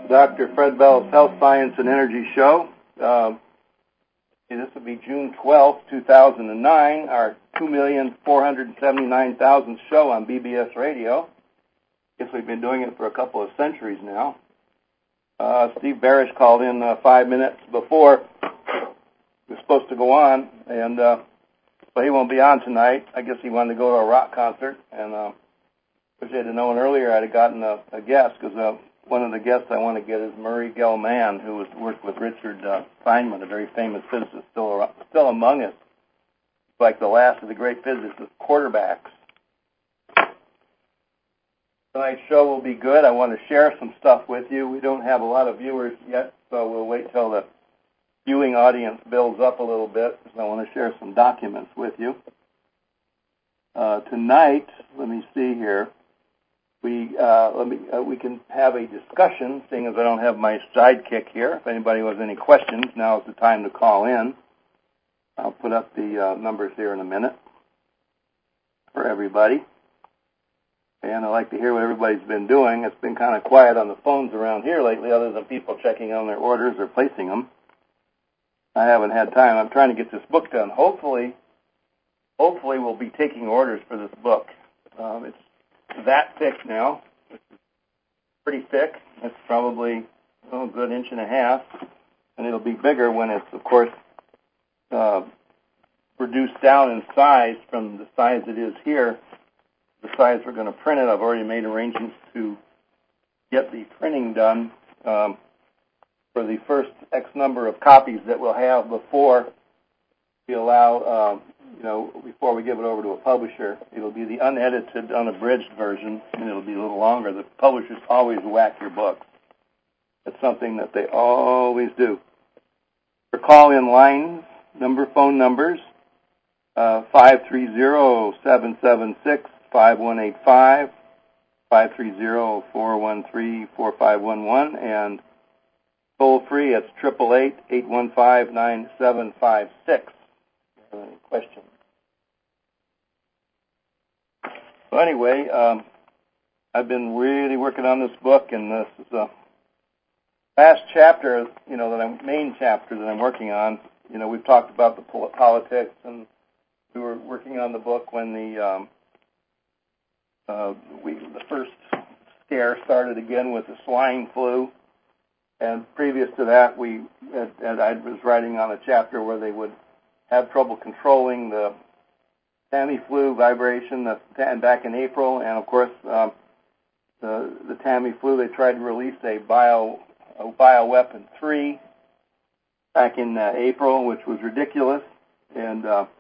Dr. Fred Bell's Health, Science, and Energy Show. This will be June 12th, 2009, our 2,479,000th show on BBS Radio. Guess we've been doing it for a couple of centuries now. Steve Barish called in 5 minutes before we were supposed to go on, and but he won't be on tonight. I guess he wanted to go to a rock concert, and wish I had known earlier I'd have gotten a guest, because one of the guests I want to get is Murray Gell-Mann, who has worked with Richard Feynman, a very famous physicist, still among us, like the last of the great physicists, quarterbacks. Tonight's show will be good. I want to share some stuff with you. We don't have a lot of viewers yet, so we'll wait till the viewing audience builds up a little bit, because I want to share some documents with you. Tonight, let me see here. We can have a discussion, seeing as I don't have my sidekick here. If anybody has any questions, now is the time to call in. I'll put up the numbers here in a minute for everybody. And I'd like to hear what everybody's been doing. It's been kind of quiet on the phones around here lately, other than people checking on their orders or placing them. I haven't had time. I'm trying to get this book done. Hopefully we'll be taking orders for this book. It's that thick now. It's pretty thick. It's probably a good 1.5 inches, and it'll be bigger when it's, of course, reduced down in size from the size it is here. The size we're going to print it. I've already made arrangements to get the printing done for the first X number of copies that we'll have before we allow, before we give it over to a publisher. It'll be the unedited, unabridged version, and it'll be a little longer. The publishers always whack your books. It's something that they always do. For call-in lines, phone numbers, 530-776-5185, 530-413-4511, and toll-free, it's 888-815-9756. Any questions? So anyway, I've been really working on this book, and this is the last chapter, main chapter that I'm working on. We've talked about the politics, and we were working on the book when the first scare started again with the swine flu, and previous to that, I was writing on a chapter where they would have trouble controlling the Tamiflu vibration back in April, and of course the Tamiflu, they tried to release a bioweapon 3 back in April, which was ridiculous, and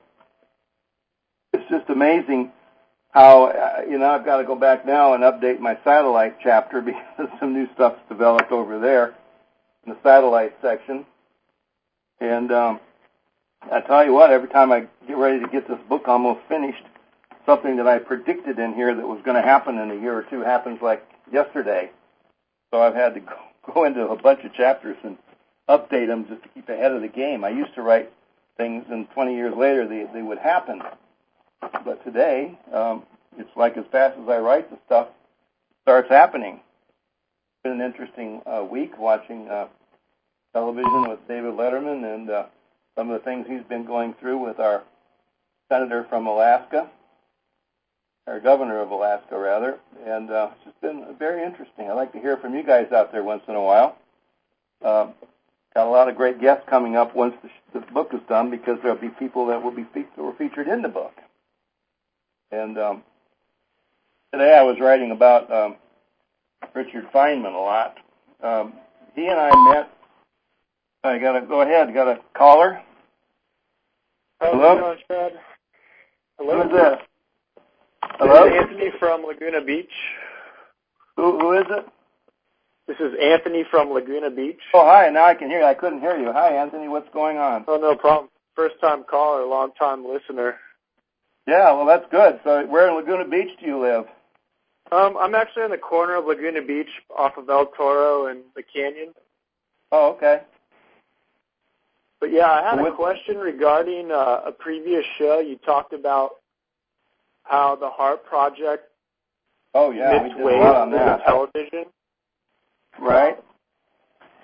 it's just amazing how I've got to go back now and update my satellite chapter, because some new stuff's developed over there in the satellite section, and I tell you what, every time I get ready to get this book almost finished, something that I predicted in here that was going to happen in a year or two happens like yesterday. So I've had to go into a bunch of chapters and update them just to keep ahead of the game. I used to write things, and 20 years later they would happen. But today, it's like as fast as I write the stuff, it starts happening. It's been an interesting week watching television with David Letterman, and some of the things he's been going through with our senator from Alaska, our governor of Alaska, rather, and it's just been very interesting. I'd like to hear from you guys out there once in a while. Got a lot of great guests coming up once the book is done, because there'll be people that were featured in the book. And today I was writing about Richard Feynman a lot. He and I met. I got to go ahead. Got a caller. Hello? Hello? Who is this? Hello? This is Anthony from Laguna Beach. Who is it? This is Anthony from Laguna Beach. Oh, hi. Now I can hear you. I couldn't hear you. Hi, Anthony. What's going on? Oh, no problem. First-time caller, long-time listener. Yeah, well, that's good. So where in Laguna Beach do you live? I'm actually in the corner of Laguna Beach off of El Toro and the Canyon. Oh, okay. But, yeah, I had a question regarding a previous show. You talked about how the HAARP Project we did a lot on that. television. Right.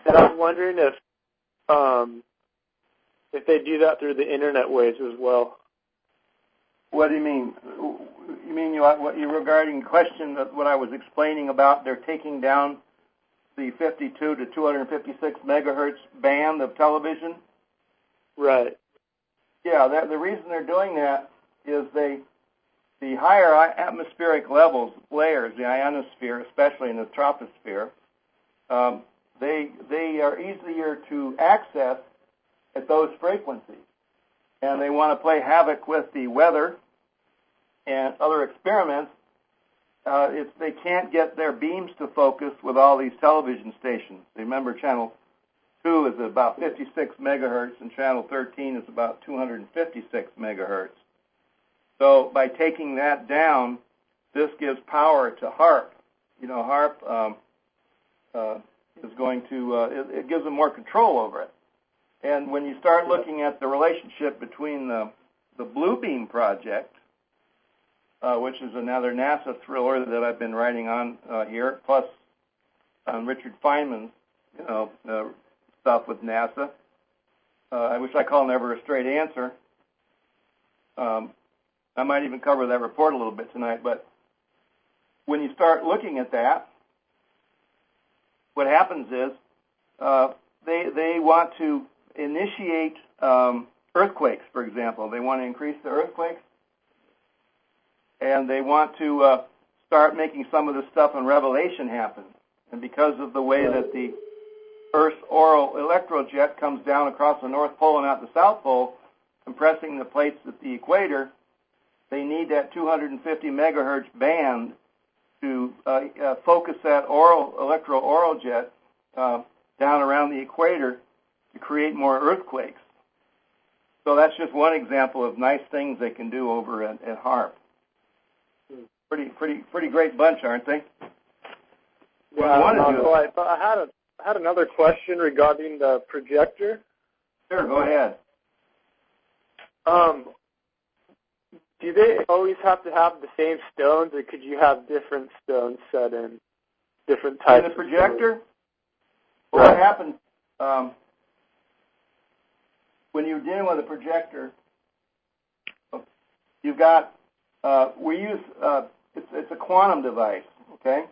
And I'm wondering if they do that through the internet waves as well. What do you mean? You mean what you regarding question that what I was explaining about they're taking down the 52 to 256 megahertz band of television? Right. Yeah, the reason they're doing that is the higher atmospheric levels, layers, the ionosphere, especially in the troposphere, they are easier to access at those frequencies. And they want to play havoc with the weather and other experiments. If they can't get their beams to focus with all these television stations. Remember, channel 2 is about 56 megahertz, and channel 13 is about 256 megahertz. So by taking that down, this gives power to HAARP. You know, HAARP is going to, it gives them more control over it. And when you start looking at the relationship between the Bluebeam project, which is another NASA thriller that I've been writing on here, plus Richard Feynman's, stuff with NASA, which I call Never a Straight Answer. I might even cover that report a little bit tonight, but when you start looking at that, what happens is they want to initiate earthquakes, for example. They want to increase the earthquakes, and they want to start making some of the stuff in Revelation happen. And because of the way that the Earth's auroral electrojet comes down across the North Pole and out the South Pole, compressing the plates at the equator, they need that 250 megahertz band to focus that electro-auroral jet down around the equator to create more earthquakes. So that's just one example of nice things they can do over at HAARP. Pretty great bunch, aren't they? Yeah, I had another question regarding the projector. Sure, go ahead. Do they always have to have the same stones, or could you have different stones set in different types? In the projector? Well, what happens when you're dealing with a projector? You've got we use it's a quantum device, okay?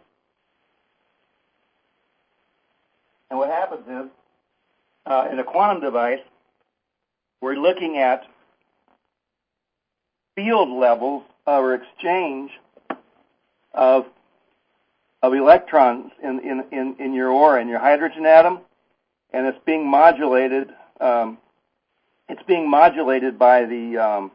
And what happens is in a quantum device, we're looking at field levels or exchange of electrons in your aura, in your hydrogen atom, and it's being modulated. It's being modulated by the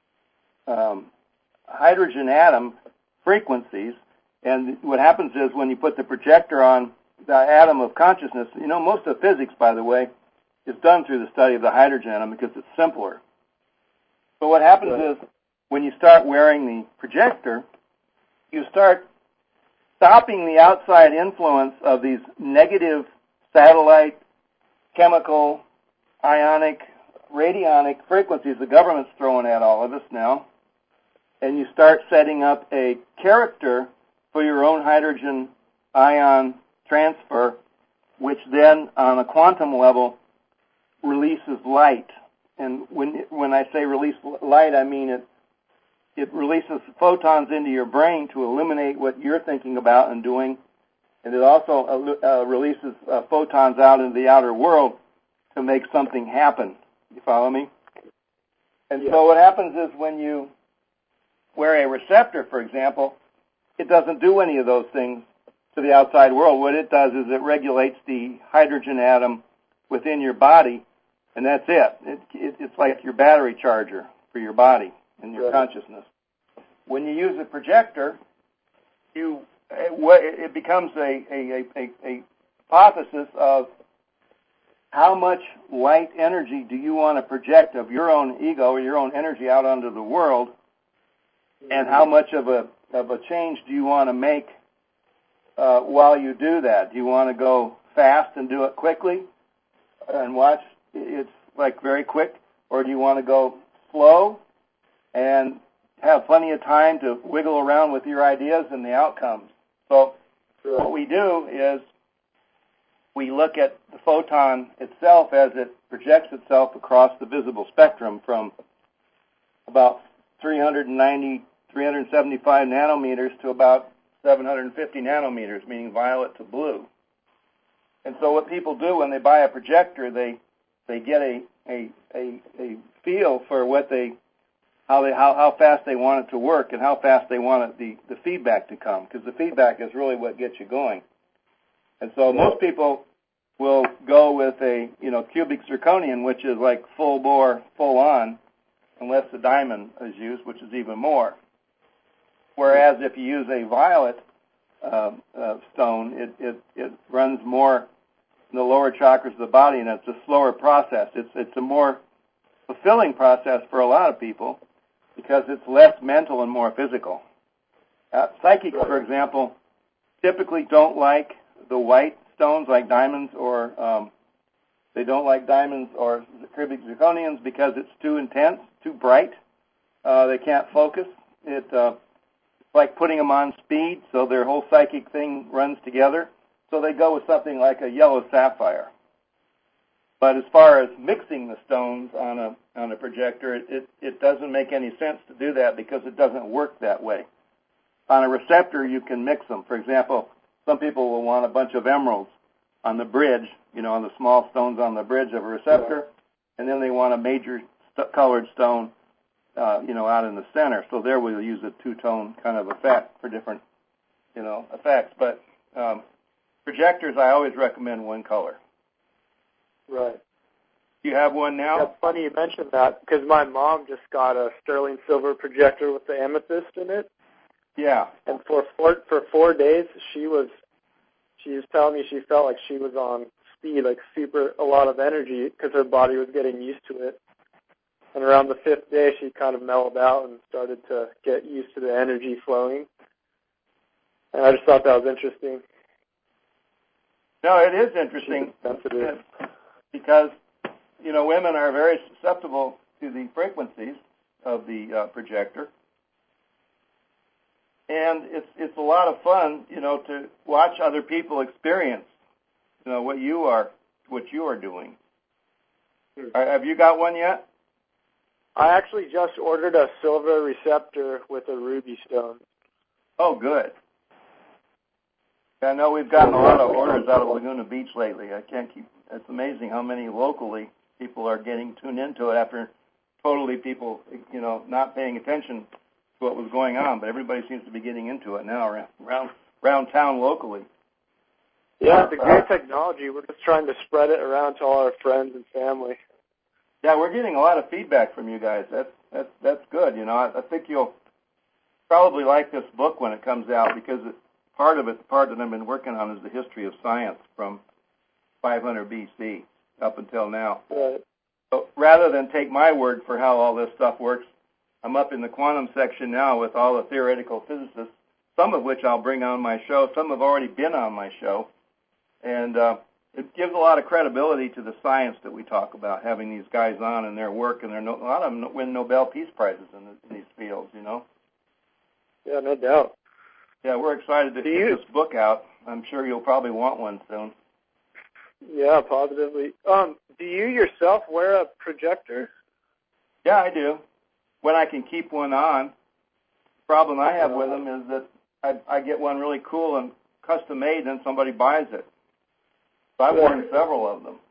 hydrogen atom frequencies. And what happens is when you put the projector on the atom of consciousness, most of physics, by the way, is done through the study of the hydrogen atom because it's simpler. So what happens is when you start wearing the projector, you start stopping the outside influence of these negative satellite, chemical, ionic, radionic frequencies the government's throwing at all of us now, and you start setting up a character for your own hydrogen ion transfer, which then, on a quantum level, releases light. And when I say release light, I mean it releases photons into your brain to illuminate what you're thinking about and doing, and it also releases photons out into the outer world to make something happen. You follow me? And so what happens is when you wear a receptor, for example, it doesn't do any of those things to the outside world. What it does is it regulates the hydrogen atom within your body, and that's it. It's like your battery charger for your body and your consciousness. When you use a projector, it becomes a hypothesis of how much light energy do you want to project of your own ego or your own energy out onto the world, and how much of a change do you want to make while you do that? Do you want to go fast and do it quickly and watch it's like very quick, or do you want to go slow and have plenty of time to wiggle around with your ideas and the outcomes? So what we do is we look at the photon itself as it projects itself across the visible spectrum from about 375 nanometers to about 750 nanometers, meaning violet to blue. And so what people do when they buy a projector, they get a feel for how fast they want it to work and how fast they want the feedback to come, because the feedback is really what gets you going. And so most people will go with a cubic zirconium, which is like full bore, full on, unless the diamond is used, which is even more. Whereas if you use a violet stone, it runs more in the lower chakras of the body, and it's a slower process. It's a more fulfilling process for a lot of people because it's less mental and more physical. Psychics, for example, typically don't like the white stones like diamonds, or they don't like diamonds or cubic zirconiums because it's too intense, too bright. They can't focus. It's like putting them on speed, so their whole psychic thing runs together. So they go with something like a yellow sapphire. But as far as mixing the stones on a projector, it doesn't make any sense to do that because it doesn't work that way. On a receptor, you can mix them. For example, some people will want a bunch of emeralds on the bridge, on the small stones on the bridge of a receptor, and then they want a major colored stone, out in the center. So there we'll use a two-tone kind of effect for different, effects. But projectors, I always recommend one color. Right. Do you have one now? That's funny you mentioned that, because my mom just got a sterling silver projector with the amethyst in it. Yeah. And for 4 days, she was telling me she felt like she was on speed, like a lot of energy, because her body was getting used to it. And around the 5th day, she kind of mellowed out and started to get used to the energy flowing. And I just thought that was interesting. No, it is interesting. Sensitive. Because, women are very susceptible to the frequencies of the projector. And it's a lot of fun, to watch other people experience, what you are doing. Have you got one yet? I actually just ordered a silver receptor with a ruby stone. Oh, good. I know we've gotten a lot of orders out of Laguna Beach lately. It's amazing how many locally people are getting tuned into it after totally people, not paying attention to what was going on, but everybody seems to be getting into it now around town locally. Yeah, it's a great technology. We're just trying to spread it around to all our friends and family. Yeah, we're getting a lot of feedback from you guys. That's good. I think you'll probably like this book when it comes out, because the part that I've been working on is the history of science from 500 BC up until now. Right. So rather than take my word for how all this stuff works, I'm up in the quantum section now with all the theoretical physicists, some of which I'll bring on my show. Some have already been on my show. And it gives a lot of credibility to the science that we talk about, having these guys on and their work, and a lot of them win Nobel Peace Prizes in these fields, Yeah, no doubt. Yeah, we're excited to get this book out. I'm sure you'll probably want one soon. Yeah, positively. Do you yourself wear a projector? Yeah, I do. When I can keep one on. The problem I have with them is that I get one really cool and custom made, and then somebody buys it. So I've worn several of them.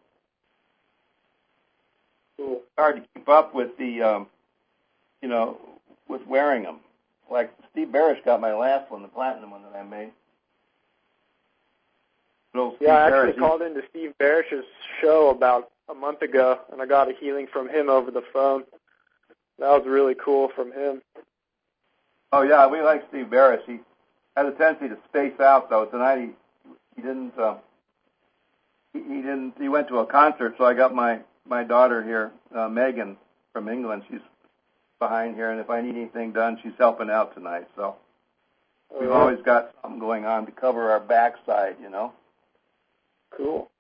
Cool. It's hard to keep up with the, with wearing them. Like Steve Barish got my last one, the platinum one that I made. Yeah, I actually called into Steve Barish's show about a month ago, and I got a healing from him over the phone. That was really cool from him. Oh yeah, we like Steve Barish. He had a tendency to space out though. Tonight he didn't. He went to a concert, so I got my daughter here, Megan from England. She's behind here, and if I need anything done, she's helping out tonight. So we've always got something going on to cover our backside, Cool.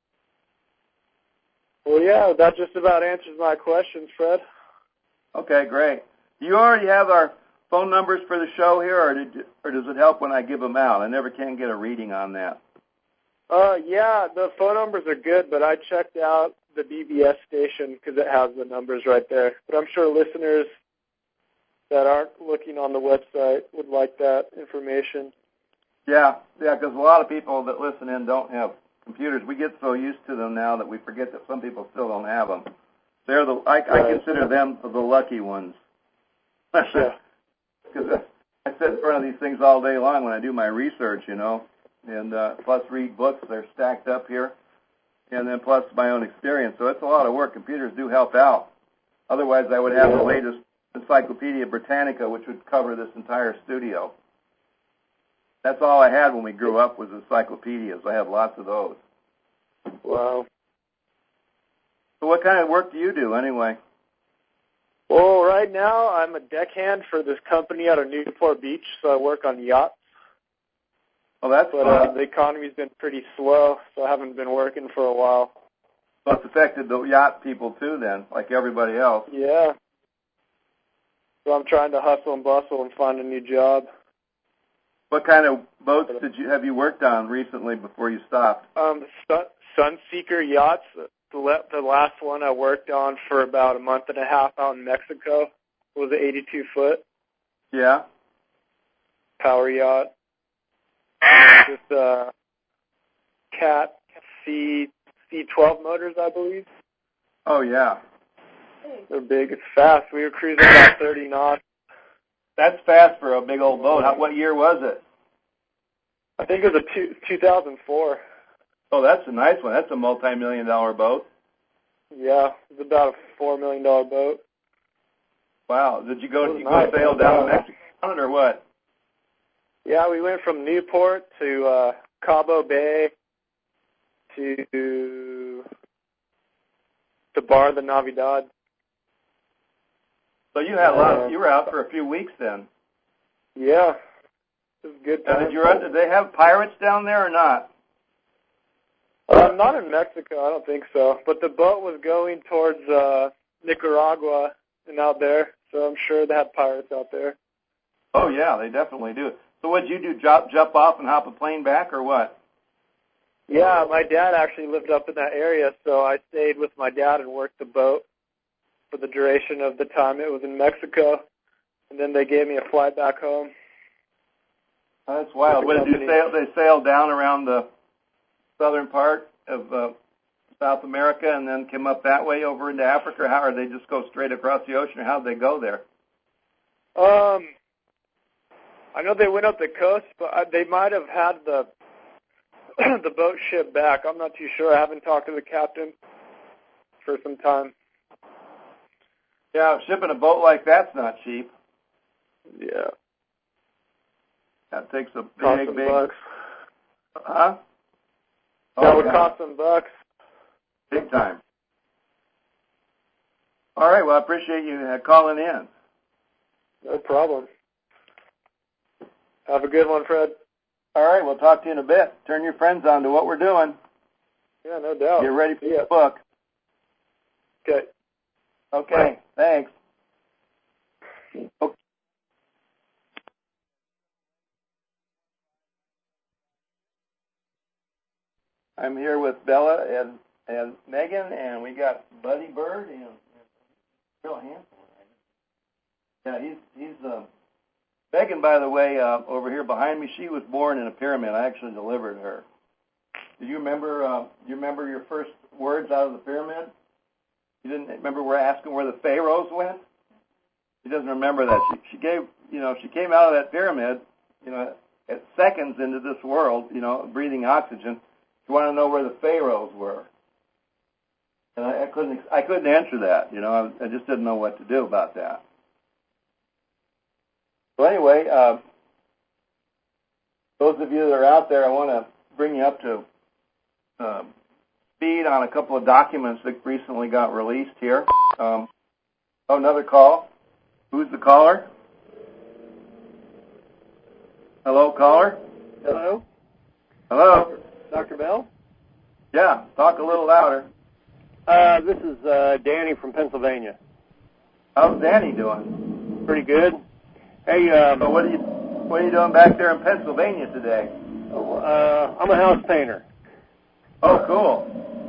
Well, yeah, that just about answers my questions, Fred. Okay, great. Do you already have our phone numbers for the show here, or does it help when I give them out? I never can get a reading on that. Yeah, the phone numbers are good, but I checked out the BBS station because it has the numbers right there. But I'm sure listeners that aren't looking on the website would like that information. Yeah, because a lot of people that listen in don't have computers. We get so used to them now that we forget that some people still don't have them. I consider them the lucky ones. Yeah. Because I sit in front of these things all day long when I do my research, and plus read books. They're stacked up here, and then plus my own experience. So it's a lot of work. Computers do help out. Otherwise, I would have the latest Encyclopedia Britannica, which would cover this entire studio. That's all I had when we grew up was encyclopedias. I have lots of those. Wow. So what kind of work do you do anyway? Well, right now I'm a deckhand for this company out of Newport Beach, so I work on yachts. Well, that's But the economy's been pretty slow, so I haven't been working for a while. So it's affected the yacht people too then, like everybody else. Yeah. So I'm trying to hustle and bustle and find a new job. What kind of boats have you worked on recently before you stopped? Sunseeker yachts. The last one I worked on for about a month and a half out in Mexico was an 82-foot. Yeah. Power yacht. Just Cat C12 motors, I believe. Oh, yeah. They're big. It's fast. We were cruising about 30 knots. That's fast for a big old boat. What year was it? I think it was a 2004. Oh, that's a nice one. That's a multi-million-dollar boat. Yeah, it was about a $4 million boat. Wow. Did you go sail down to Mexico on it or what? Yeah, we went from Newport to Cabo Bay to Bar de Navidad. So you had you were out for a few weeks then. Yeah, it was a good time. Did they have pirates down there or not? Not in Mexico, I don't think so. But the boat was going towards Nicaragua and out there, so I'm sure they have pirates out there. Oh yeah, they definitely do. So what'd you do? Jump off and hop a plane back, or what? Yeah, my dad actually lived up in that area, so I stayed with my dad and worked the boat for the duration of the time it was in Mexico, and then they gave me a flight back home. Oh, that's wild. What did you sail? They sailed down around the southern part of South America and then came up that way over into Africa? How, or they just go straight across the ocean? Or how'd they go there? I know they went up the coast, but they might have had the the boat shipped back. I'm not too sure. I haven't talked to the captain for some time. Yeah, shipping a boat like that's not cheap. Yeah. That takes a big bucks. Huh? That would cost some bucks. Big time. All right, well, I appreciate you calling in. No problem. Have a good one, Fred. All right, we'll talk to you in a bit. Turn your friends on to what we're doing. Yeah, no doubt. Get ready for the book. Okay. Okay, thanks. Okay. I'm here with Bella and Megan, and we got Buddy Bird, and real handsome. Yeah, he's Megan, by the way, over here behind me. She was born in a pyramid. I actually delivered her. Do you remember? You remember your first words out of the pyramid? You didn't remember? We're asking where the pharaohs went. She doesn't remember that. She came out of that pyramid, at seconds into this world, breathing oxygen. She wanted to know where the pharaohs were, and I couldn't answer that. I just didn't know what to do about that. So anyway, those of you that are out there, I want to bring you up to speed on a couple of documents that recently got released here. Another call. Who's the caller? Hello, caller? Hello? Hello? Dr. Bell? Yeah, talk a little louder. This is Danny from Pennsylvania. How's Danny doing? Pretty good. Hey, so what are you doing back there in Pennsylvania today? I'm a house painter. Oh, cool.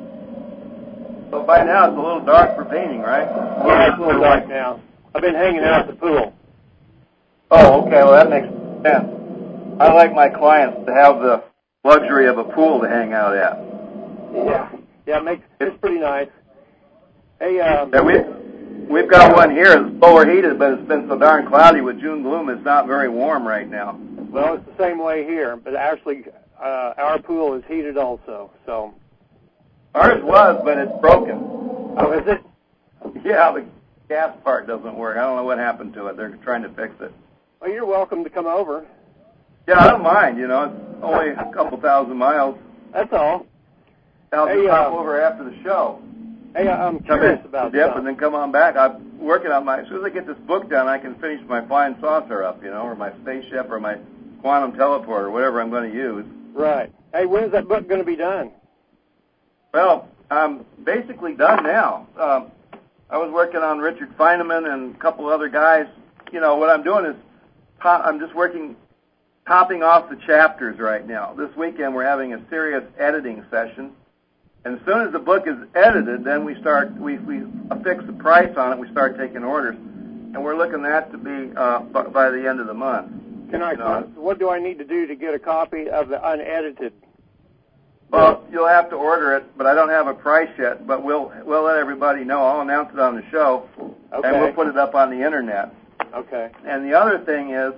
So by now it's a little dark for painting, right? Yeah, it's a little dark now. I've been hanging out at the pool. Oh, okay. Well, that makes sense. I like my clients to have the luxury of a pool to hang out at. Yeah, it's pretty nice. Hey, we've got one here that's lower heated, but it's been so darn cloudy with June gloom. It's not very warm right now. Well, it's the same way here, but actually, our pool is heated also. So ours was, but it's broken. Oh, is it? Yeah, the gas part doesn't work. I don't know what happened to it. They're trying to fix it. Well, you're welcome to come over. Yeah, I don't mind. You know, it's only a couple thousand miles. That's all. I'll just pop over after the show. Hey, I'm curious about that. Yep, and then come on back. I'm working on as soon as I get this book done, I can finish my flying saucer up, you know, or my spaceship or my quantum teleporter, whatever I'm going to use. Right. Hey, when's that book going to be done? Well, I'm basically done now. I was working on Richard Feynman and a couple other guys. You know, what I'm doing is I'm just topping off the chapters right now. This weekend we're having a serious editing session. And as soon as the book is edited, then we fix the price on it, we start taking orders. And we're looking at that to be by the end of the month. What do I need to do to get a copy of the unedited? Well, you'll have to order it, but I don't have a price yet, but we'll let everybody know. I'll announce it on the show, okay. And we'll put it up on the Internet. Okay. And the other thing is,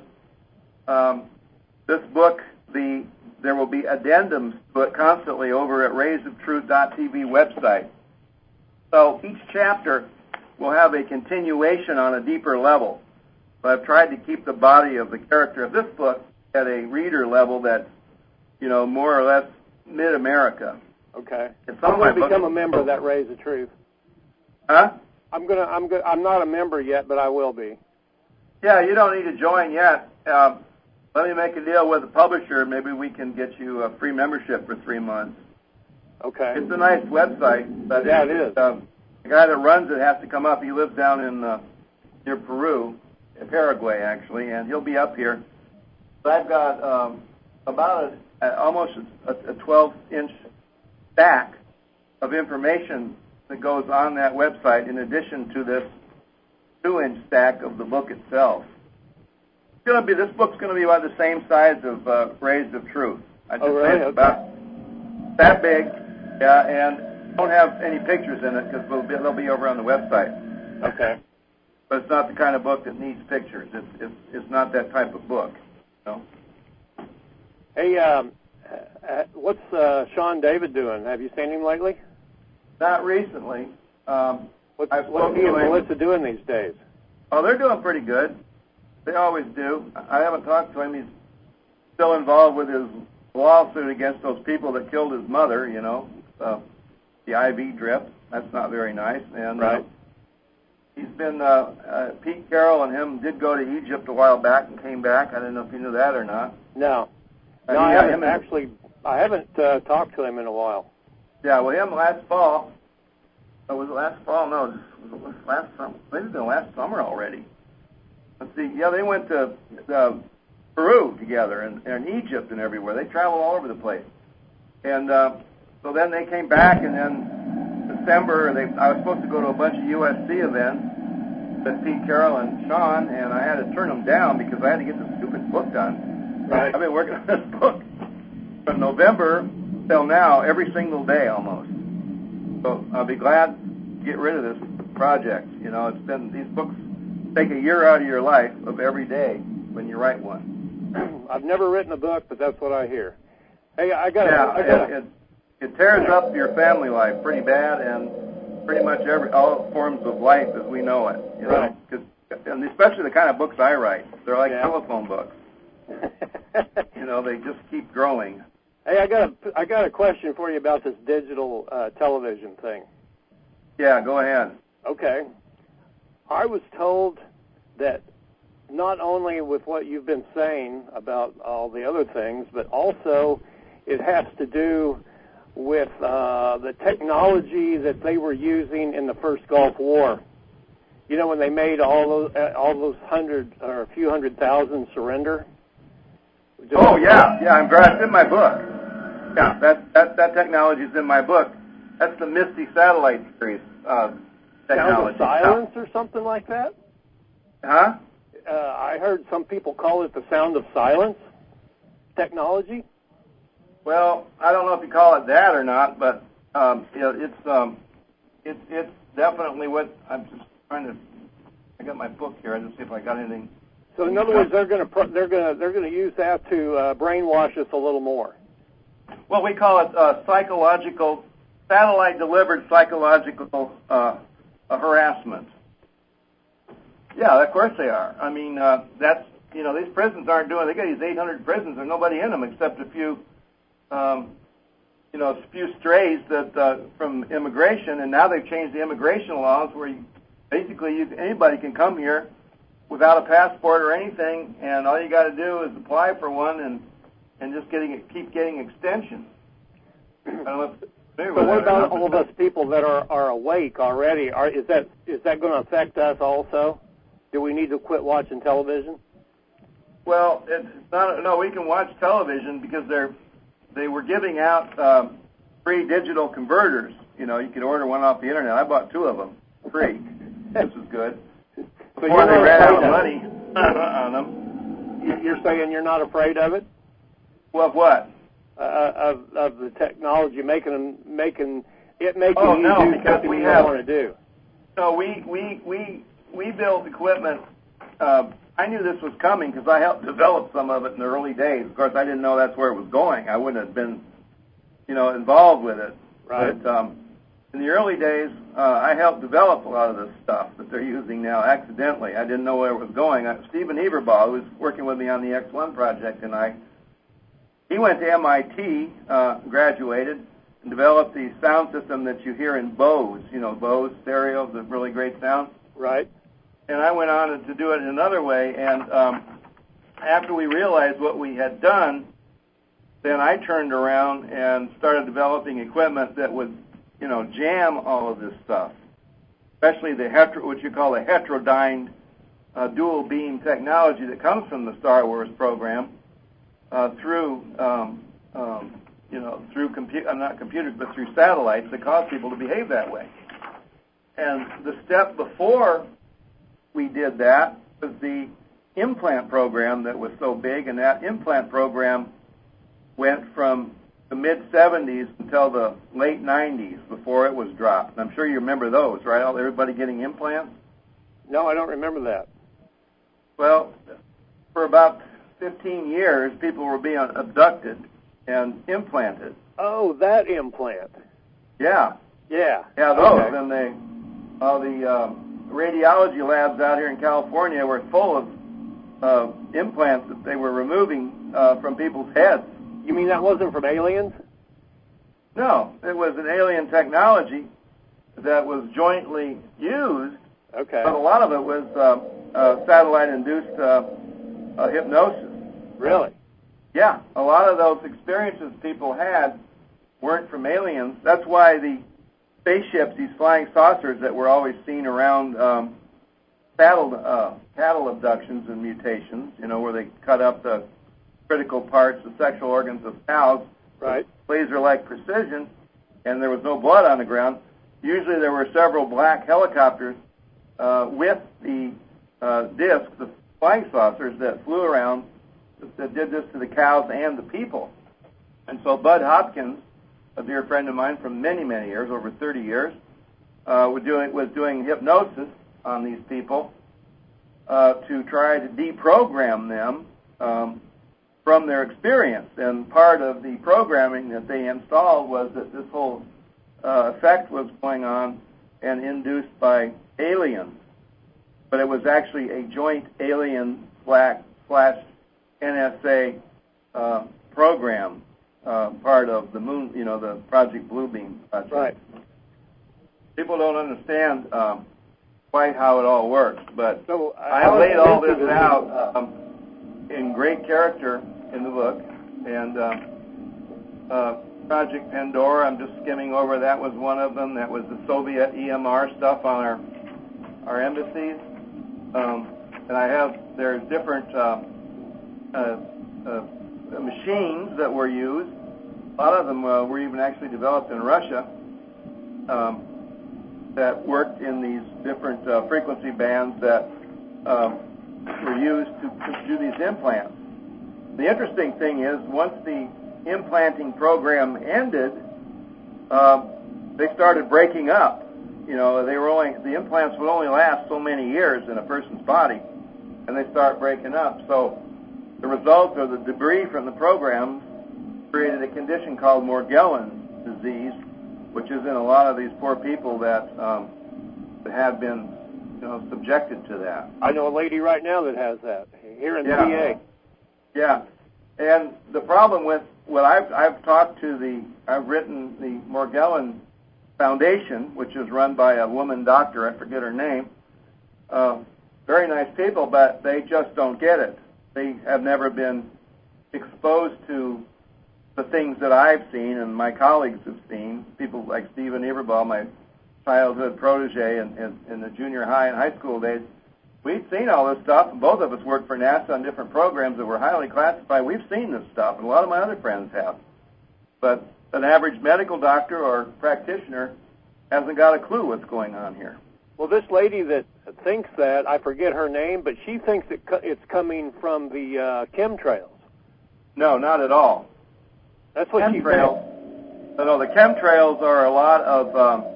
this book, there will be addendums to it constantly over at raysoftruth.tv website. So each chapter will have a continuation on a deeper level. But I've tried to keep the body of the character of this book at a reader level that's, you know, more or less mid-America. Okay. I'm going to become a member of that Rays of Truth. Huh? I'm not a member yet, but I will be. Yeah, you don't need to join yet. Let me make a deal with the publisher. Maybe we can get you a free membership for 3 months. Okay. It's a nice website. But yeah, it is. The guy that runs it has to come up. He lives down in near Peru, Paraguay, actually, and he'll be up here. So I've got about almost a 12-inch stack of information that goes on that website in addition to this 2-inch stack of the book itself. This book's going to be about the same size of Rays of Truth. I just really? It's about that big, yeah, and don't have any pictures in it because they'll be over on the website. Okay. But it's not the kind of book that needs pictures. It's not that type of book. You know? Hey, what's Sean David doing? Have you seen him lately? Not recently. What's he and Melissa doing these days? Oh, they're doing pretty good. They always do. I haven't talked to him. He's still involved with his lawsuit against those people that killed his mother, you know, the IV drip. That's not very nice. And right. He's been, Pete Carroll and him did go to Egypt a while back and came back. I don't know if you knew that or not. No. I haven't I haven't talked to him in a while. Yeah, well, him last fall. Was it last fall? No, it was last summer. Maybe it's been last summer already. Let's see. Yeah, they went to Peru together and Egypt and everywhere. They travel all over the place. And so then they came back, and then December, I was supposed to go to a bunch of USC events with Pete Carroll and Sean, and I had to turn them down because I had to get this stupid book done. Right. I've been working on this book from November till now, every single day almost. So I'll be glad to get rid of this project. You know, these books take a year out of your life of every day when you write one. I've never written a book, but that's what I hear. Hey, it tears up your family life pretty bad, and pretty much all forms of life as we know it. You know, and especially the kind of books I write. They're like telephone books. You know, they just keep growing. Hey, I got a question for you about this digital television thing. Yeah, go ahead. Okay. I was told that not only with what you've been saying about all the other things, but also it has to do with the technology that they were using in the first Gulf War. You know, when they made all those a few 100,000 surrender. Yeah, I'm glad it's in my book. Yeah, that technology is in my book. That's the MISTY satellite series technology. Sound of silence or something like that? Huh? I heard some people call it the sound of silence technology. Well, I don't know if you call it that or not, but it's definitely what I'm just trying to. I got my book here. I just see if I got anything. So in other words, they're going to use that to brainwash us a little more. Well, we call it psychological, satellite-delivered psychological harassment. Yeah, of course they are. I mean, that's, these prisons aren't doing, they got these 800 prisons, there's nobody in them except a few, few strays that from immigration, and now they've changed the immigration laws where anybody can come here without a passport or anything, and all you got to do is apply for one and just keep getting extensions. I don't know if so what about all of us people that are awake already? Is that going to affect us also? Do we need to quit watching television? Well, it's not. No, we can watch television because they were giving out free digital converters. You could order one off the internet. I bought 2 of them free. This is good. Before they ran out of money on them. You're saying you're not afraid of it? Well, what? Of the technology making it make you do something you don't want to do. No, we built equipment. I knew this was coming because I helped develop some of it in the early days. Of course, I didn't know that's where it was going. I wouldn't have been, involved with it. Right. But in the early days, I helped develop a lot of this stuff that they're using now accidentally. I didn't know where it was going. Stephen Everbaugh, who was working with me on the X1 project, and he went to MIT, graduated, and developed the sound system that you hear in Bose. Bose stereo, the really great sound. Right. And I went on to do it another way, and after we realized what we had done, then I turned around and started developing equipment that would, jam all of this stuff, especially what you call the heterodyne dual beam technology that comes from the Star Wars program through not computers, but through satellites that cause people to behave that way. And the step before we did that was the implant program that was so big, and that implant program went from the mid-'70s until the late '90s before it was dropped. And I'm sure you remember those, right? Everybody getting implants? No, I don't remember that. Well, for about 15 years, people were being abducted and implanted. Oh, that implant. Yeah. Yeah. Yeah, those. Okay. And all the radiology labs out here in California were full of implants that they were removing from people's heads. You mean that wasn't from aliens? No, it was an alien technology that was jointly used. Okay. But a lot of it was satellite-induced hypnosis. Really? Yeah, a lot of those experiences people had weren't from aliens. That's why the spaceships, these flying saucers that were always seen around cattle abductions and mutations, where they cut up the critical parts, the sexual organs of cows, right, laser-like precision, and there was no blood on the ground. Usually there were several black helicopters with the discs, the flying saucers that flew around that did this to the cows and the people. And so Bud Hopkins, a dear friend of mine from many, many years, over 30 years, was doing hypnosis on these people to try to deprogram them from their experience. And part of the programming that they installed was that this whole effect was going on and induced by aliens. But it was actually a joint alien slash NSA program, part of the moon, the Project Bluebeam project. Right. People don't understand quite how it all works, but so, I laid all this out in great character in the book. And Project Pandora, I'm just skimming over. That was one of them. That was the Soviet EMR stuff on our embassies. And there's different machines that were used A lot of them were even actually developed in Russia that worked in these different frequency bands that were used to do these implants. The interesting thing is, once the implanting program ended, they started breaking up. You know, the implants would only last so many years in a person's body, and they start breaking up. So the result of the debris from the program created a condition called Morgellons disease, which is in a lot of these poor people that have been, subjected to that. I know a lady right now that has that here in the VA. Yeah, and the problem with what I've written the Morgellons Foundation, which is run by a woman doctor, I forget her name. Very nice people, but they just don't get it. They have never been exposed to the things that I've seen and my colleagues have seen. People like Stephen Eberball, my childhood protege in the junior high and high school days. We'd seen all this stuff, and both of us worked for NASA on different programs that were highly classified. We've seen this stuff, and a lot of my other friends have. But an average medical doctor or practitioner hasn't got a clue what's going on here. Well, this lady that thinks that, I forget her name, but she thinks it's coming from the chemtrails. No, not at all. That's what she said. No, the chemtrails are a lot of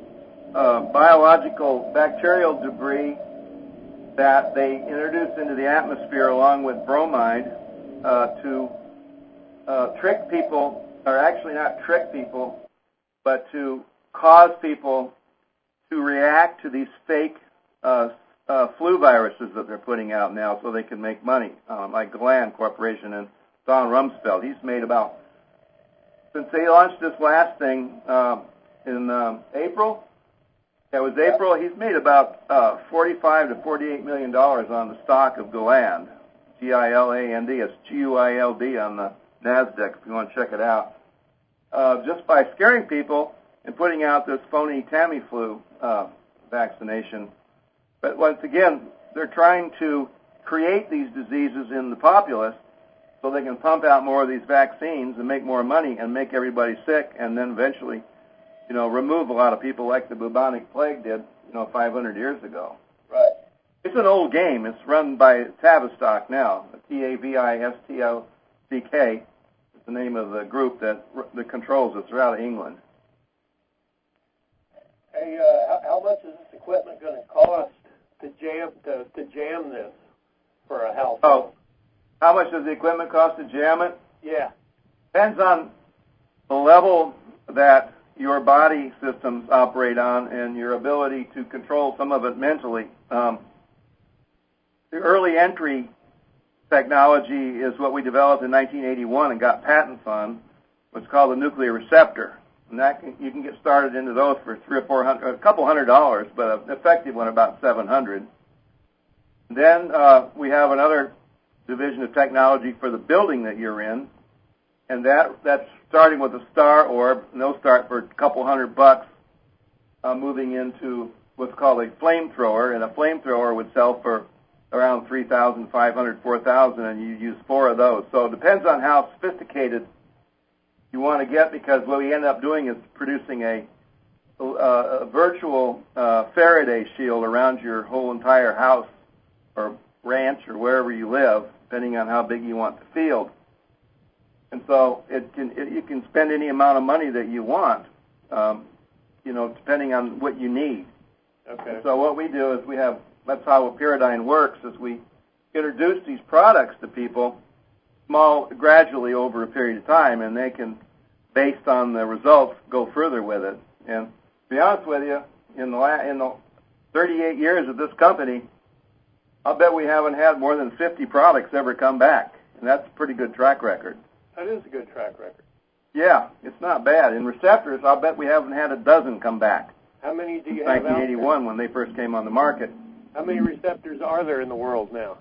biological bacterial debris that they introduce into the atmosphere along with bromide to trick people, or actually not trick people, but to cause people to react to these fake flu viruses that they're putting out now so they can make money, like Galan Corporation and Don Rumsfeld. He's made about, since they launched this last thing in April, he's made about $45 to $48 million on the stock of Galand, Giland. It's GUILD on the NASDAQ if you want to check it out, just by scaring people and putting out this phony Tamiflu vaccination. But once again, they're trying to create these diseases in the populace so they can pump out more of these vaccines and make more money and make everybody sick, and then eventually, remove a lot of people like the bubonic plague did, 500 years ago. Right. It's an old game. It's run by Tavistock now, Tavistock. It's the name of the group that controls it. They're out of England. Hey, how much is this equipment going to cost to jam this for a household? Oh, how much does the equipment cost to jam it? Yeah. Depends on the level that your body systems operate on and your ability to control some of it mentally. The early entry technology is what we developed in 1981 and got patents on, what's called the nuclear receptor. And you can get started into those for $300 or $400, a couple $100, but an effective one about $700. Then we have another division of technology for the building that you're in, and that's starting with a star orb, and they'll start for a couple $100, moving into what's called a flamethrower, and a flamethrower would sell for around $3,500, $4,000, and you use 4 of those. So it depends on how sophisticated you want to get, because what we end up doing is producing a virtual Faraday shield around your whole entire house or ranch or wherever you live, depending on how big you want the field. And so you can spend any amount of money that you want, depending on what you need. Okay. So what we do is that's how Pyridine works, is we introduce these products to people gradually over a period of time, and they can, based on the results, go further with it. And to be honest with you, in the 38 years of this company, I'll bet we haven't had more than 50 products ever come back, and that's a pretty good track record. That is a good track record. Yeah, it's not bad. In receptors, I'll bet we haven't had a dozen come back. How many do you have 1981 when they first came on the market. How many receptors are there in the world now?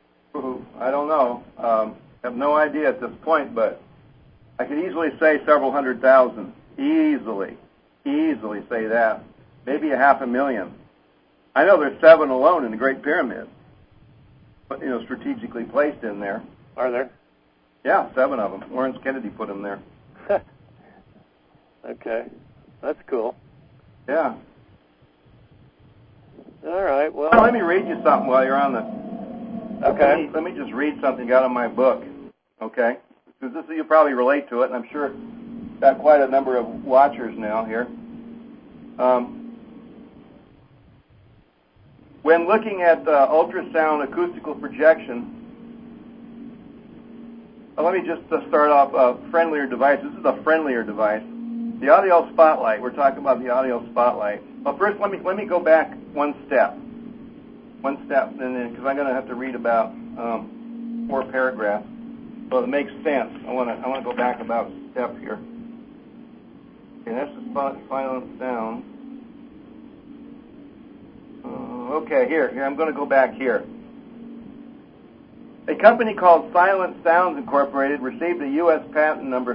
I don't know. I have no idea at this point, but I could easily say several 100,000. Easily say that. Maybe 500,000. I know there's 7 alone in the Great Pyramid, but strategically placed in there. Are there? Yeah, 7 of them. Lawrence Kennedy put them there. Okay, that's cool. Yeah. All right. Well, Let me read you something while you're on the. Okay. Let me just read something out of my book. Okay. Because this you probably relate to it, and I'm sure got quite a number of watchers now here. When looking at ultrasound acoustical projection, let me just start off a friendlier device. This is a friendlier device. The audio spotlight. We're talking about the audio spotlight. Well, first, let me go back one step, and then because I'm going to have to read about 4 paragraphs, so it makes sense. I want to go back about a step here. Okay, that's the silent sound. Okay, here I'm going to go back here. A company called Silent Sounds Incorporated received a U.S. patent number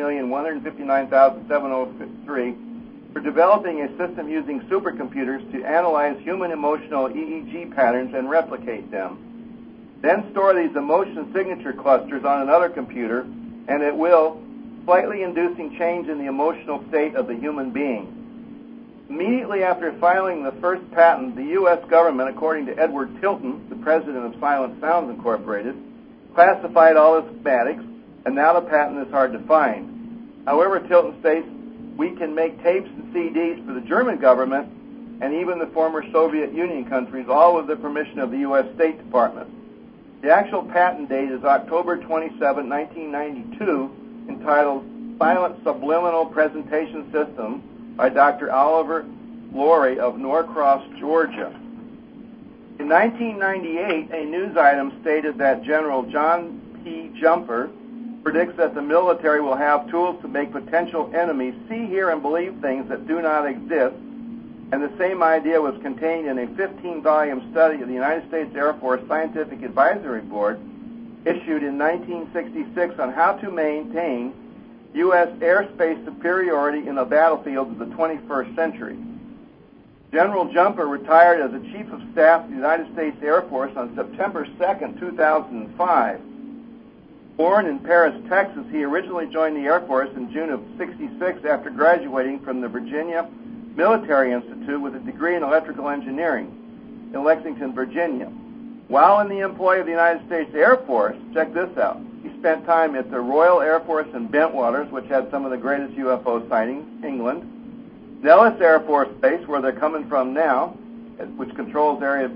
5,159,703 for developing a system using supercomputers to analyze human emotional EEG patterns and replicate them. Then store these emotion signature clusters on another computer, and it will, slightly inducing change in the emotional state of the human being. Immediately after filing the first patent, the U.S. government, according to Edward Tilton, the president of Silent Sounds Incorporated, classified all the schematics, and now the patent is hard to find. However, Tilton states, we can make tapes and CDs for the German government and even the former Soviet Union countries, all with the permission of the U.S. State Department. The actual patent date is October 27, 1992, entitled Silent Subliminal Presentation System, by Dr. Oliver Lorry of Norcross, Georgia. In 1998, a news item stated that General John P. Jumper predicts that the military will have tools to make potential enemies see, hear, and believe things that do not exist, and the same idea was contained in a 15-volume study of the United States Air Force Scientific Advisory Board issued in 1966 on how to maintain U.S. airspace superiority in the battlefield of the 21st century. General Jumper retired as the Chief of Staff of the United States Air Force on September 2, 2005. Born in Paris, Texas, he originally joined the Air Force in June of '66 after graduating from the Virginia Military Institute with a degree in electrical engineering in Lexington, Virginia. While in the employ of the United States Air Force, check this out, he spent time at the Royal Air Force in Bentwaters, which had some of the greatest UFO sightings, England, Nellis Air Force Base, where they're coming from now, which controls Area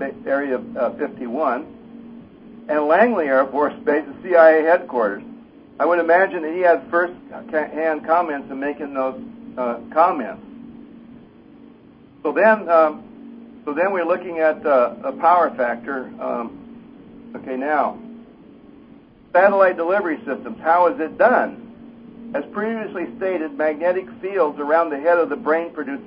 51, and Langley Air Force Base, the CIA headquarters. I would imagine that he had first-hand comments in making those comments. So then we're looking at a power factor. Okay, now, satellite delivery systems. How is it done? As previously stated, magnetic fields around the head of the brain produces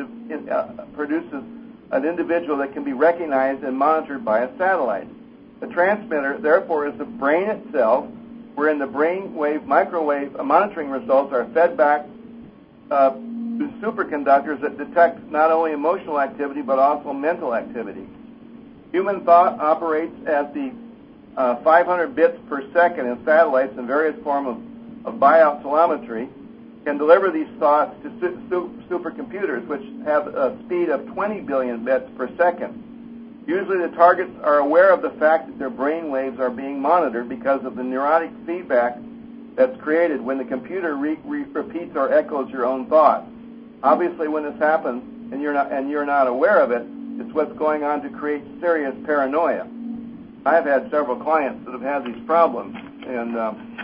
an individual that can be recognized and monitored by a satellite. The transmitter, therefore, is the brain itself, wherein the brainwave microwave monitoring results are fed back to superconductors that detect not only emotional activity but also mental activity. Human thought operates at the 500 bits per second, and satellites in various forms of biotelemetry can deliver these thoughts to supercomputers, which have a speed of 20 billion bits per second. Usually the targets are aware of the fact that their brain waves are being monitored because of the neurotic feedback that's created when the computer repeats or echoes your own thoughts. Obviously, when this happens and you're not aware of it, it's what's going on to create serious paranoia. I've had several clients that have had these problems, and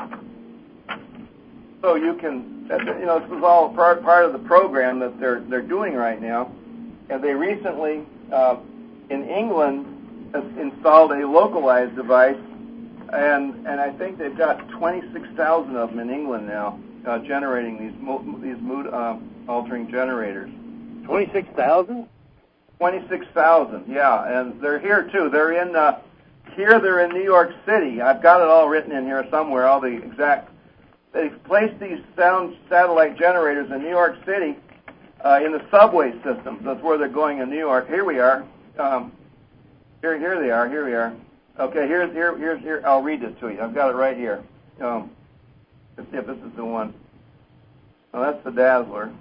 so you can, this is all part of the program that they're doing right now. And they recently, in England, installed a localized device, and I think they've got 26,000 of them in England now, generating these mood altering generators. 26,000? 26,000, yeah, and they're here too. They're in they're in New York City. I've got it all written in here somewhere. All the exact. They've placed these sound satellite generators in New York City in the subway systems. That's where they're going in New York. Here we are. Here they are. Here we are. Okay, here. I'll read this to you. I've got it right here. Let's see if this is the one. Oh, that's the Dazzler.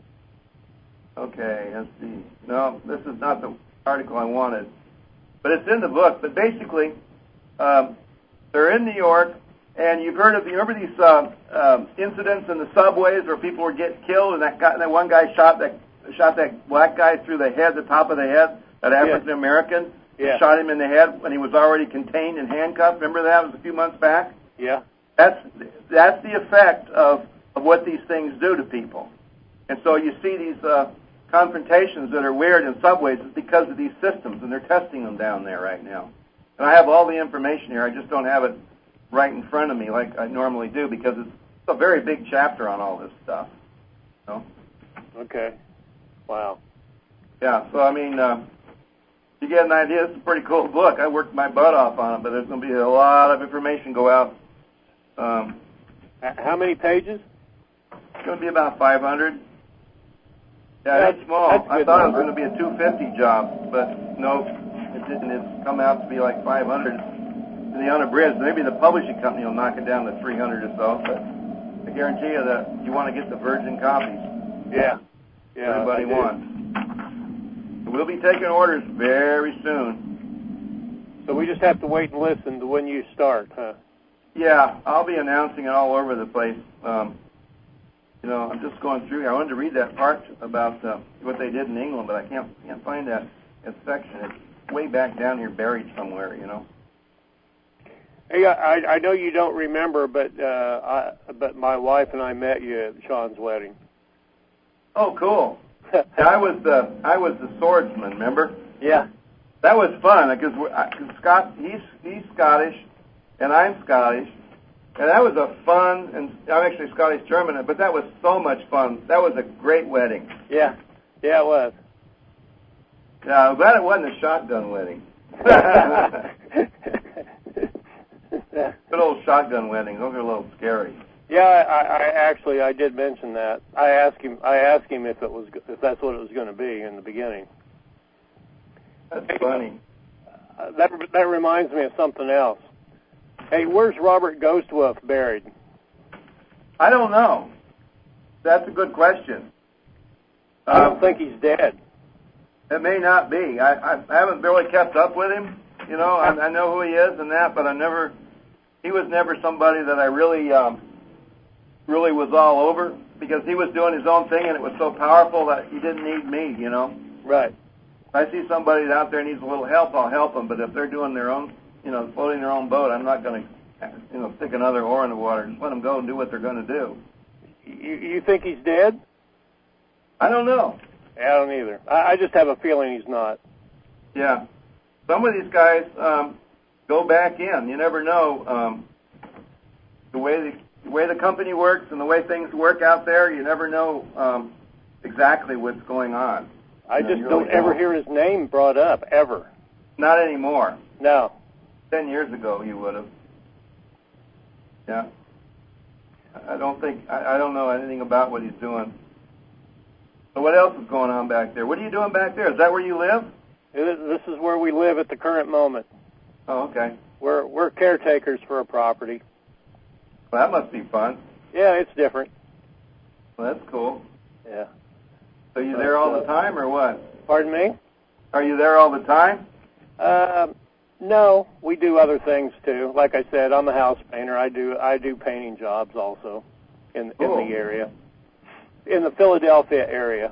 Okay, let's see. No, this is not the article I wanted. But it's in the book. But basically, they're in New York, and you've heard of, you remember these incidents in the subways where people were getting killed, and that one guy shot that black guy through the head, the top of the head, that African American, shot him in the head when he was already contained and handcuffed. Remember that? It was a few months back. Yeah. That's the effect of what these things do to people. And so you see these confrontations that are weird in subways is because of these systems, and they're testing them down there right now. And I have all the information here. I just don't have it right in front of me like I normally do because it's a very big chapter on all this stuff. You know? Okay. Wow. Yeah, so I mean, you get an idea. It's a pretty cool book. I worked my butt off on it, but there's going to be a lot of information go out. How many pages? It's going to be about 500. Yeah, it's small. I thought it was going to be a 250 job, but no, it didn't. It's come out to be like 500 to the unabridged. Maybe the publishing company will knock it down to 300 or so, but I guarantee you that you want to get the virgin copies. Yeah. Everybody wants. We'll be taking orders very soon. So we just have to wait and listen to when you start, huh? Yeah, I'll be announcing it all over the place. You know, I'm just going through here. I wanted to read that part about what they did in England, but I can't find that section. It's way back down here, buried somewhere. You know. Hey, I know you don't remember, but my wife and I met you at Sean's wedding. Oh, cool. I was the swordsman. Remember? Yeah. That was fun because he's Scottish, and I'm Scottish. And that was a fun, and I'm actually Scottish German, but that was so much fun. That was a great wedding. Yeah, it was. Yeah, I'm glad it wasn't a shotgun wedding. Good old shotgun weddings. Those are a little scary. Yeah, I did mention that. I asked him if that's what it was going to be in the beginning. That's funny. That reminds me of something else. Hey, where's Robert Ghostwolf buried? I don't know. That's a good question. I don't think he's dead. It may not be. I haven't really kept up with him. You know, I know who he is and that, but he was never somebody that I really was all over because he was doing his own thing and it was so powerful that he didn't need me, you know. Right. If I see somebody out there needs a little help, I'll help them, but if they're doing their own, you know, floating their own boat, I'm not going to, you know, stick another oar in the water. Just let them go and do what they're going to do. You think he's dead? I don't know. I don't either. I just have a feeling he's not. Yeah. Some of these guys go back in. You never know. The way the company works and the way things work out there, you never know exactly what's going on. I just don't ever hear his name brought up, ever. Not anymore. No. 10 years ago, you would have. Yeah. I don't know anything about what he's doing. So what else is going on back there? What are you doing back there? Is that where you live? This is where we live at the current moment. Oh, okay. We're caretakers for a property. Well, that must be fun. Yeah, it's different. Well, that's cool. Yeah. So you there all the time, or what? Pardon me? Are you there all the time? No, we do other things too. Like I said, I'm a house painter. I do painting jobs also in the area, in the Philadelphia area.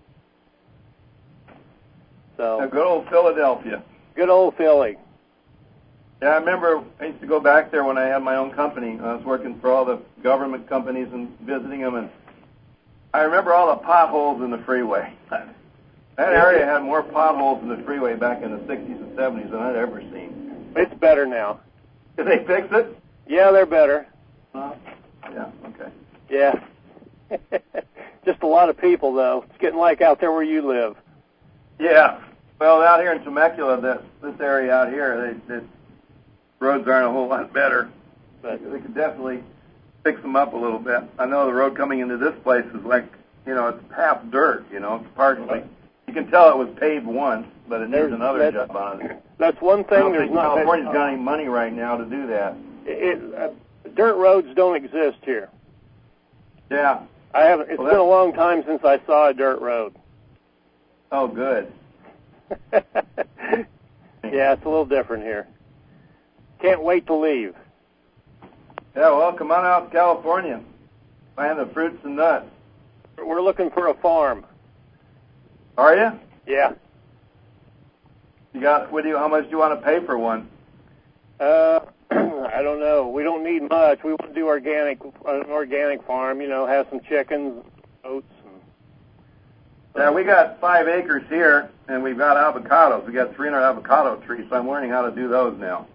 So good old Philadelphia. Good old Philly. Yeah, I remember I used to go back there when I had my own company. I was working for all the government companies and visiting them, and I remember all the potholes in the freeway. That area had more potholes in the freeway back in the 60s and 70s than I'd ever seen. It's better now. Did they fix it? Yeah, they're better. Yeah, okay. Yeah. Just a lot of people, though. It's getting like out there where you live. Yeah. Well, out here in Temecula, this area out here, the roads aren't a whole lot better. But they could definitely fix them up a little bit. I know the road coming into this place is like, you know, it's half dirt, you know, it's partially. You can tell it was paved once, but it needs another job on it. That's one thing. California's got any money right now to do that. Dirt roads don't exist here. Yeah. I haven't. It's been a long time since I saw a dirt road. Oh, good. Yeah, it's a little different here. Can't wait to leave. Yeah, well, come on out to California. Find the fruits and nuts. We're looking for a farm. Are you? Yeah. You got? How much do you want to pay for one? I don't know. We don't need much. We want to do an organic farm. Have some chickens, oats. Yeah, we got 5 acres here, and we've got avocados. We got 300 avocado trees, so I'm learning how to do those now.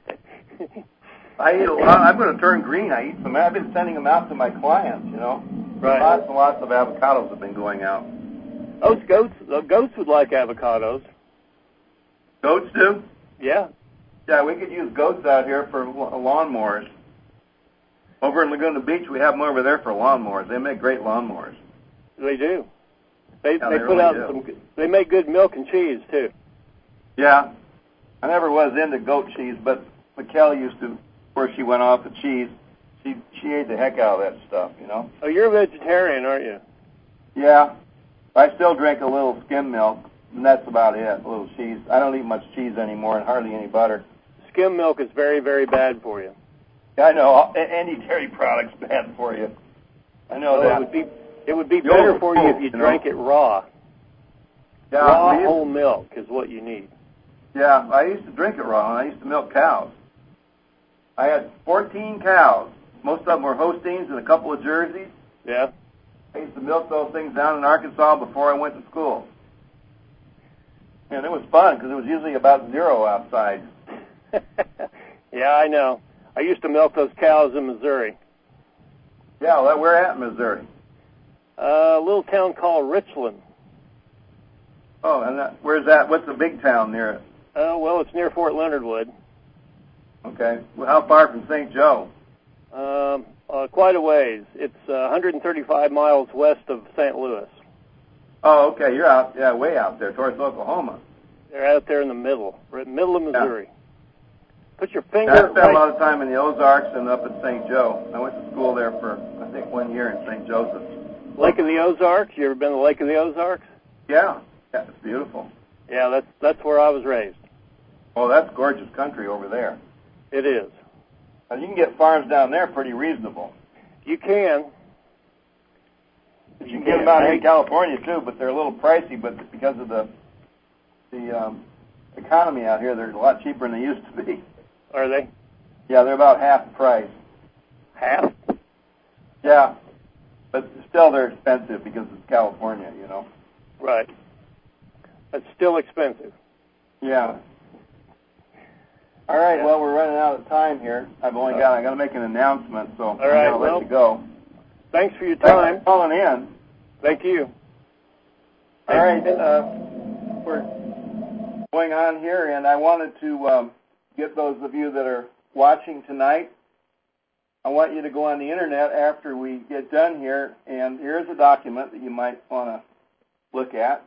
I eat a lot. I'm going to turn green. I eat some. I've been sending them out to my clients. Right. Lots and lots of avocados have been going out. Goats would like avocados. Goats do? Yeah. Yeah, we could use goats out here for lawnmowers. Over in Laguna Beach, we have them over there for lawnmowers. They make great lawnmowers. They do. They put really out do. some. They make good milk and cheese too. Yeah, I never was into goat cheese, but Mikkel used to. Before she went off the cheese, she ate the heck out of that stuff. Oh, you're a vegetarian, aren't you? Yeah, I still drink a little skim milk, and that's about it. A little cheese. I don't eat much cheese anymore, and hardly any butter. Skim milk is very, very bad for you. Yeah, I know. Any dairy product's bad for you. I know that. It would be better for you if you drank it raw. Yeah, raw whole milk is what you need. Yeah, I used to drink it raw, and I used to milk cows. I had 14 cows. Most of them were Holsteins and a couple of Jerseys. Yeah. I used to milk those things down in Arkansas before I went to school. And it was fun because it was usually about 0 outside. Yeah, I know. I used to milk those cows in Missouri. Yeah, well, where at in Missouri? A little town called Richland. Oh, and where's that? What's the big town near it? Well, it's near Fort Leonard Wood. Okay. Well, how far from St. Joe? Quite a ways. It's 135 miles west of St. Louis. Oh, okay. You're out, way out there towards Oklahoma. They're out there in the middle, right middle of Missouri. Yeah. Put your finger. I spent a lot of time in the Ozarks and up at St. Joe. I went to school there for, I think, 1 year in St. Joseph's. Lake of the Ozarks? You ever been to the Lake of the Ozarks? Yeah. Yeah, it's beautiful. Yeah, that's where I was raised. Oh, that's gorgeous country over there. It is. And you can get farms down there pretty reasonable. You can. You can get them out here in California too, but they're a little pricey. But because of the economy out here, they're a lot cheaper than they used to be. Are they? Yeah, they're about half the price. Half? Yeah, but still they're expensive because it's California, Right. That's still expensive. Yeah. All right. Yeah. Well, we're running out of time here. I got to make an announcement, so I'm going to let you go. Thanks for your time. Thanks for calling in. Thank you. All right. We're going on here, and I wanted to get those of you that are watching tonight. I want you to go on the internet after we get done here, and here's a document that you might want to look at.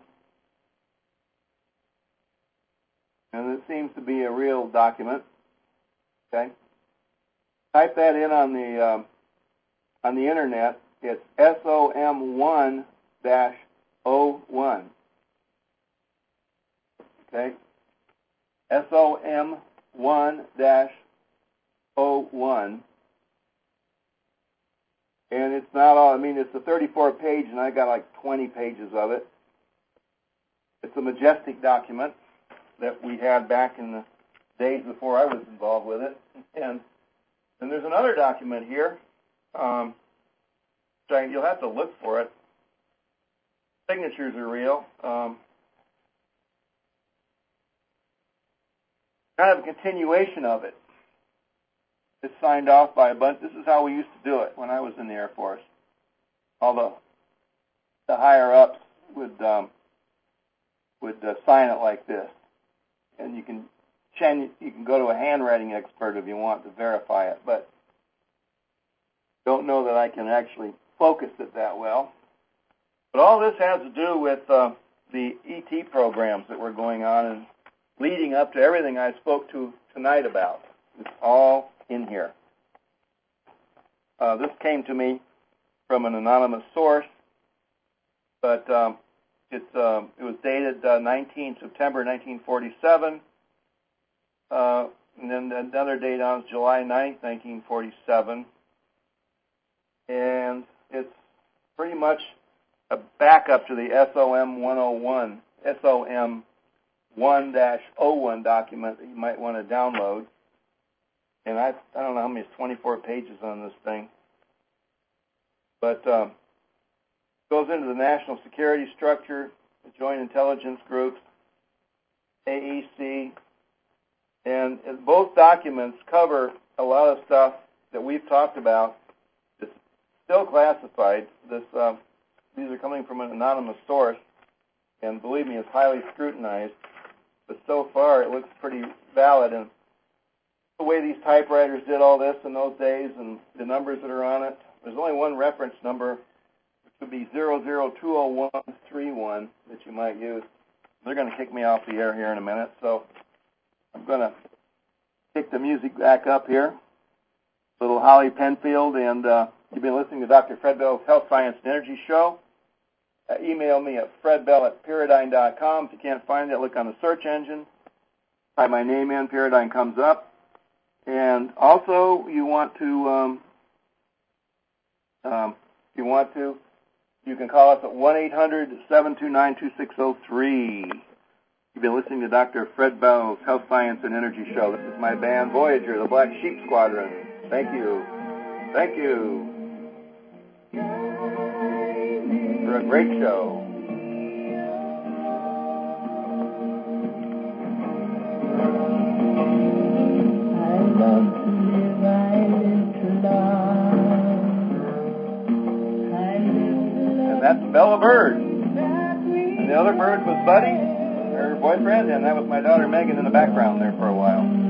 And it seems to be a real document. Okay, type that in on the internet. It's SOM1-01. Okay, SOM1-01. And it's not all. I mean, it's a 34-page, and I got like 20 pages of it. It's a majestic document that we had back in the days before I was involved with it. And there's another document here. You'll have to look for it. Signatures are real. Kind of a continuation of it. It's signed off by a bunch. This is how we used to do it when I was in the Air Force. All the higher ups would sign it like this. And you can go to a handwriting expert if you want to verify it, but don't know that I can actually focus it that well. But all this has to do with the ET programs that were going on and leading up to everything I spoke to tonight about. It's all in here. This came to me from an anonymous source, but it was dated 19 September 1947, and then another date on July 9th, 1947, and it's pretty much a backup to the SOM 101, SOM 1-01 document that you might want to download. And I don't know how many, it's 24 pages on this thing. But goes into the national security structure, the Joint Intelligence Groups, AEC, and both documents cover a lot of stuff that we've talked about. It's still classified. These are coming from an anonymous source, and believe me, it's highly scrutinized. But so far, it looks pretty valid. And the way these typewriters did all this in those days and the numbers that are on it, there's only one reference number, which would be 00200131 that you might use. They're going to kick me off the air here in a minute, so I'm going to kick the music back up here. Little Holly Penfield, and you've been listening to Dr. Fred Bell's Health, Science, and Energy Show. Email me at fredbell@Paradigm.com. If you can't find it, look on the search engine. Type my name in, Paradigm comes up. And also, you can call us at 1-800-729-2603. You've been listening to Dr. Fred Bell's Health, Science, and Energy Show. This is my band, Voyager, the Black Sheep Squadron. Thank you. Thank you for a great show. And that's Bella Bird. And the other bird was Buddy, her boyfriend, and that was my daughter Megan in the background there for a while.